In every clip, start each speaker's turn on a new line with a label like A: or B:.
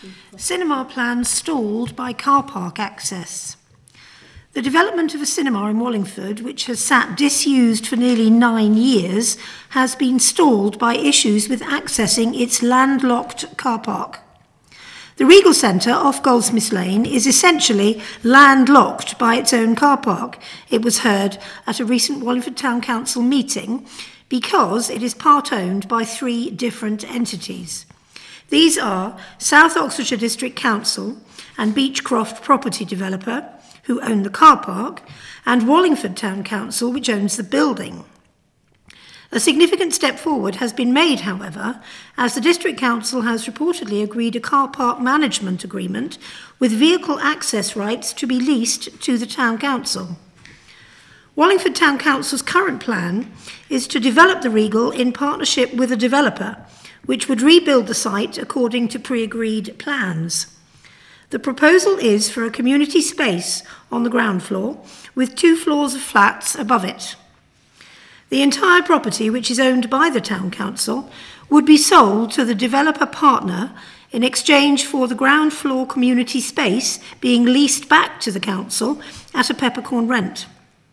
A: Cinema plans stalled by car park access. The development of a cinema in Wallingford, which has sat disused for nearly 9 years, has been stalled by issues with accessing its landlocked car park. The Regal Centre off Goldsmiths Lane is essentially landlocked by its own car park, it was heard at a recent Wallingford Town Council meeting, because it is part-owned by 3 different entities. These are South Oxfordshire District Council and Beechcroft Property Developer, who own the car park, and Wallingford Town Council, which owns the building. A significant step forward has been made, however, as the District Council has reportedly agreed a car park management agreement with vehicle access rights to be leased to the Town Council. Wallingford Town Council's current plan is to develop the Regal in partnership with a developer, which would rebuild the site according to pre-agreed plans. The proposal is for a community space on the ground floor with 2 floors of flats above it. The entire property, which is owned by the Town Council, would be sold to the developer partner in exchange for the ground floor community space being leased back to the council at a peppercorn rent.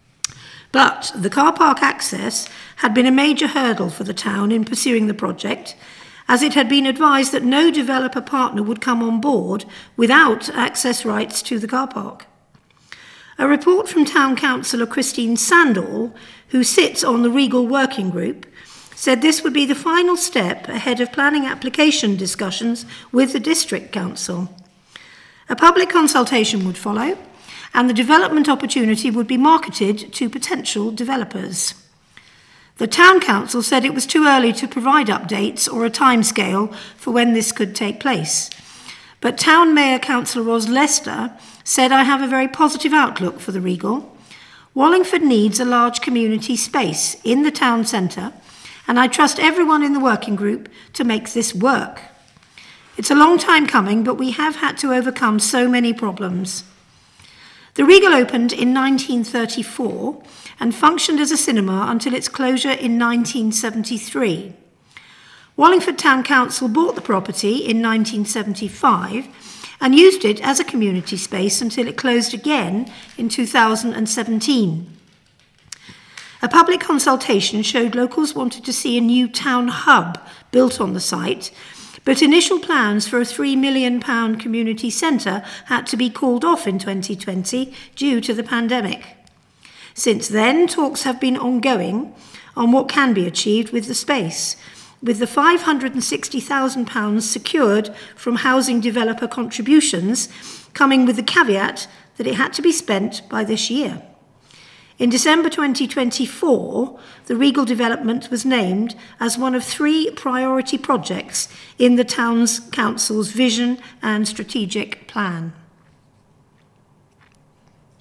A: But the car park access had been a major hurdle for the town in pursuing the project, as it had been advised that no developer partner would come on board without access rights to the car park. A report from Town Councillor Christine Sandall, who sits on the Regal Working Group, said this would be the final step ahead of planning application discussions with the District Council. A public consultation would follow, and the development opportunity would be marketed to potential developers. The Town Council said it was too early to provide updates or a timescale for when this could take place. But Town Mayor Councillor Ros Lester said, "I have a very positive outlook for the Regal. Wallingford needs a large community space in the town centre, and I trust everyone in the working group to make this work. It's a long time coming, but we have had to overcome so many problems." The Regal opened in 1934 and functioned as a cinema until its closure in 1973. Wallingford Town Council bought the property in 1975 and used it as a community space until it closed again in 2017. A public consultation showed locals wanted to see a new town hub built on the site, but initial plans for a £3 million community centre had to be called off in 2020 due to the pandemic. Since then, talks have been ongoing on what can be achieved with the space, with the £560,000 secured from housing developer contributions coming with the caveat that it had to be spent by this year. In December 2024, the Regal development was named as one of 3 priority projects in the Town Council's vision and strategic plan.